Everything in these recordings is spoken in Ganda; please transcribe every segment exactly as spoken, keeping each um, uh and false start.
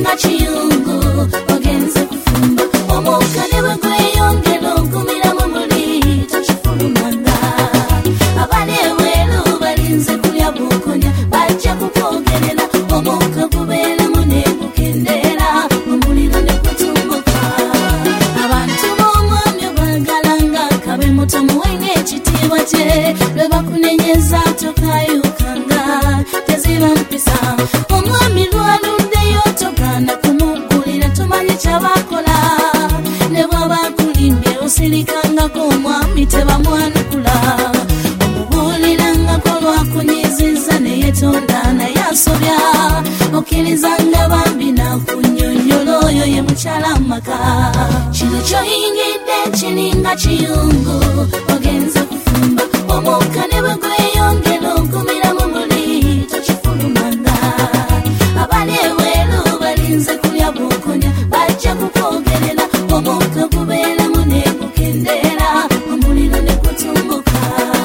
chininga chiyungu ogenze kufumba omuka ne bwe gweyongera ogumira mu muli tochifulumanga abali ebweru balinze kulya bukonya bajja kukwogerera omuka gubeeramu ne gukendera omuliro ne gutumbuka abantu b'omwami bagalanga kabe muto muwenga ekitiibwa kye lwe bakunenyeza tokayukanga teziba mpisa omwami lwaluddeyo toganda kumugulira tumanyi kyabakola ne bwabakulimbye osirikangako omwami tebamwanukula omubuulirangako lwakunyiziza neyetonda naye asobya okkirizanga bambi nakunnyonnyola oyo ye mukyala maka kino kyoyingidde kininga kiyungu ogenza kufumba omuka ne bwe gweyongera ogumira mu muli tochifulumanga abali ebweru balinze kulya bukonya bajja kukwogerera omuka gubeeramu ne gukendera omuliro ne gutumbuka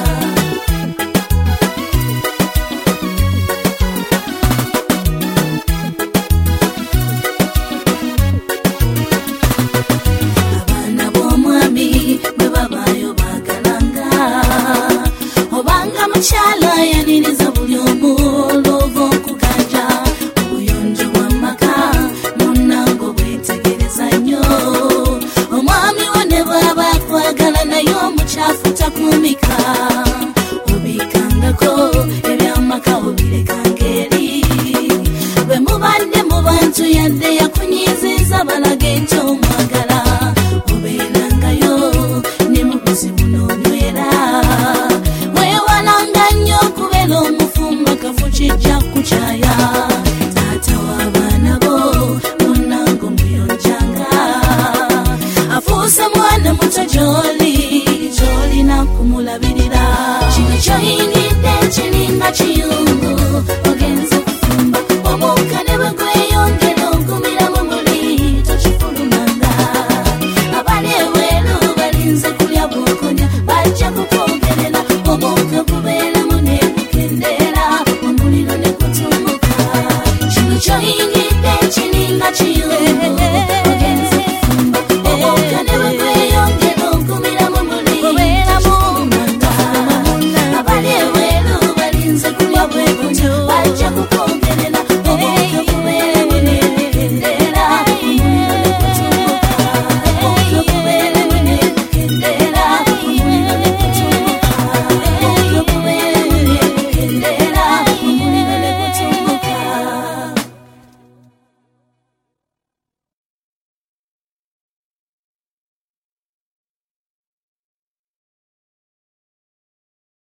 abaana b'omwami bwe babaayo bagalanga obanga mukyala yaniriza buli omu olwova okuganja obuyonjo bw'amaka munnango bwetegereza nnyo omwami wo ne bw'aba akwagala naye omukyafu takumika obikangako ebyamaka obirekanga eri bwe mubadde mu bantu yadde yakunyiziza balaga enti omwagala obeerangayo ne mu buzibu n'onywera wewalanga nnyo okubeera omufumba kafu kijja kukyaya